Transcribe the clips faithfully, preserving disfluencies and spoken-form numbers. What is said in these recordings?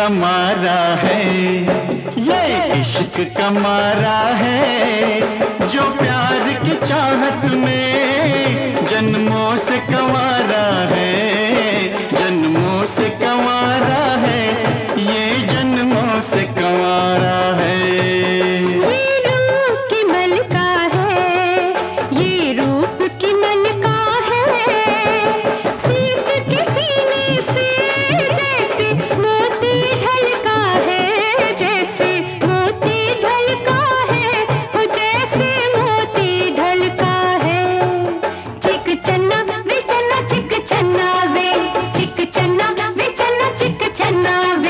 का मारा है, ये इश्क का मारा है, जो प्यार की चाहत में जन्मों से कंवारा है, जन्मों से कंवारा है, ये जन्मों से कंवारा है। ये रूप की मलका है, ये रूप की मलका है, सींच के सीने से जैसे मोती ढलका है, जैसे मोती ढलका है, हो जैसे मोती ढलका है। चिक चन्ना वे चन्ना चिक चन्ना वे, चिक चन्ना वे चन्ना चिक चन्ना वे।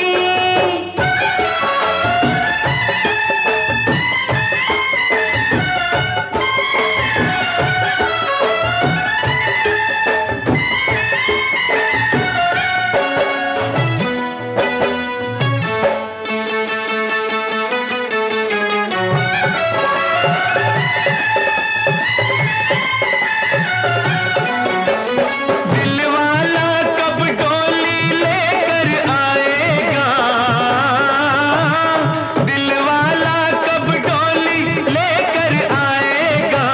दिलवाला कब डोली लेकर आएगा, दिलवाला कब डोली लेकर आएगा,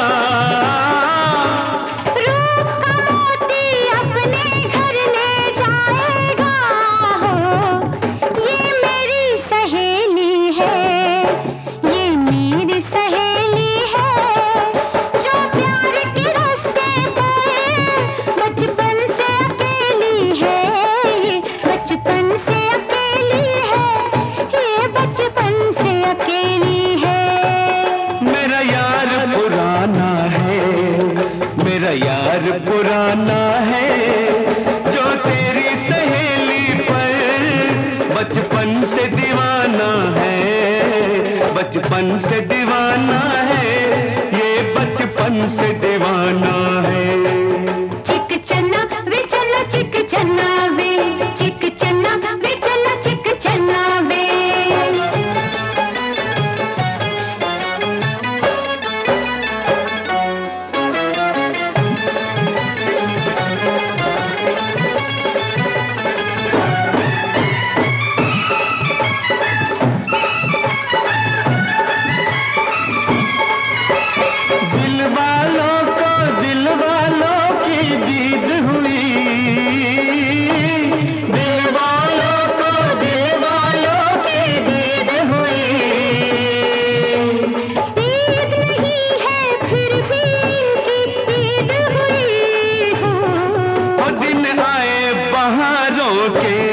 रूप का मोती अपने घर ले जाएगा हो। ये मेरी सहेली है, ये मेरी सहेली है, जो प्यार के रास्ते पर बचपन से अकेली है, ये बचपन से अकेली है, ये बचपन से अकेली है। मेरा यार पुराना है, मेरा यार पुराना है, जो तेरी सहेली पर बचपन से दीवाना है, बचपन से दीवाना है, ये बचपन से दीवाना है। चिक चन्ना वे चन्ना चिक चन्ना वे, चिक चन्ना वे चन्ना चिक चन्ना वे। दिल वालों को दिल वालों की दीद हुई, दिल वालों को दिल वालों की दीद हुई, ईद नहीं है फिर भी इनकी ईद हुई हो। वो दिन आए बहारों के,